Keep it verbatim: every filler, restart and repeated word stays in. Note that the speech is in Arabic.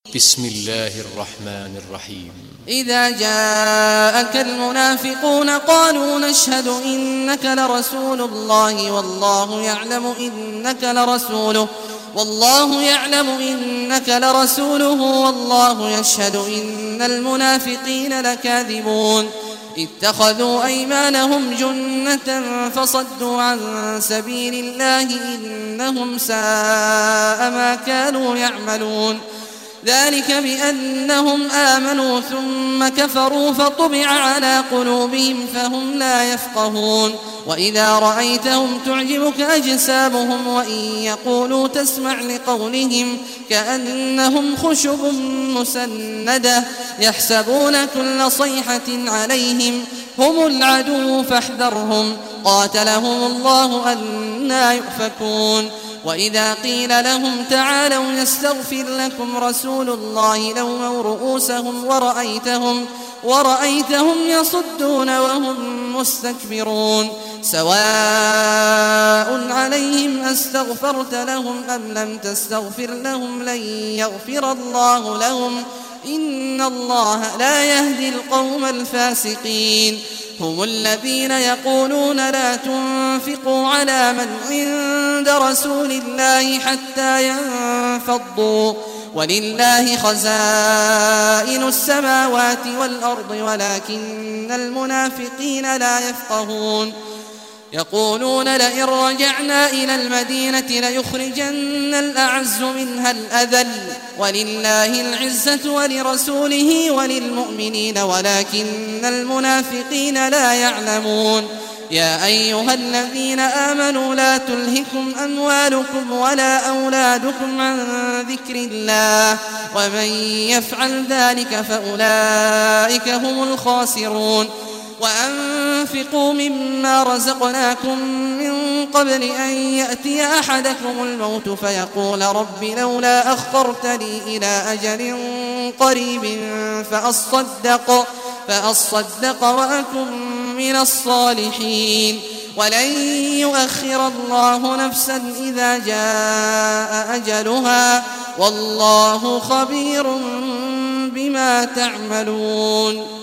بسم الله الرحمن الرحيم. إذا جاءك المنافقون قالوا نشهد إنك لرسول الله والله يعلم إنك لرسوله والله يعلم إنك لرسوله والله يشهد إن المنافقين لكاذبون اتخذوا أيمانهم جنة فصدوا عن سبيل الله إنهم ساء ما كانوا يعملون ذلك بأنهم آمنوا ثم كفروا فطبع على قلوبهم فهم لا يفقهون وإذا رأيتهم تعجبك أجسامهم وإن يقولوا تسمع لقولهم كأنهم خشب مسندة يحسبون كل صيحة عليهم هم العدو فاحذرهم قاتلهم الله أنى يؤفكون وإذا قيل لهم تعالوا يستغفر لكم رسول الله لووا رؤوسهم ورأيتهم, ورأيتهم يصدون وهم مستكبرون سواء عليهم أستغفرت لهم أم لم تستغفر لهم لن يغفر الله لهم إن الله لا يهدي القوم الفاسقين هم الذين يقولون لا تنفقوا على من عند رسول الله حتى ينفضوا ولله خزائن السماوات والأرض ولكن المنافقين لا يفقهون يقولون لئن رجعنا إلى المدينة ليخرجن الأعز منها الأذل ولله العزة ولرسوله وللمؤمنين ولكن المنافقين لا يعلمون يا أيها الذين آمنوا لا تلهكم أموالكم ولا أولادكم عن ذكر الله ومن يفعل ذلك فأولئك هم الخاسرون وأنفقوا مما رزقناكم من قبل أن يأتي أحدكم الموت فيقول رب لولا أخرتني إلى أجل قريب فأصدق, فأصدق وأكن من الصالحين ولن يؤخر الله نفسا إذا جاء أجلها والله خبير بما تعملون.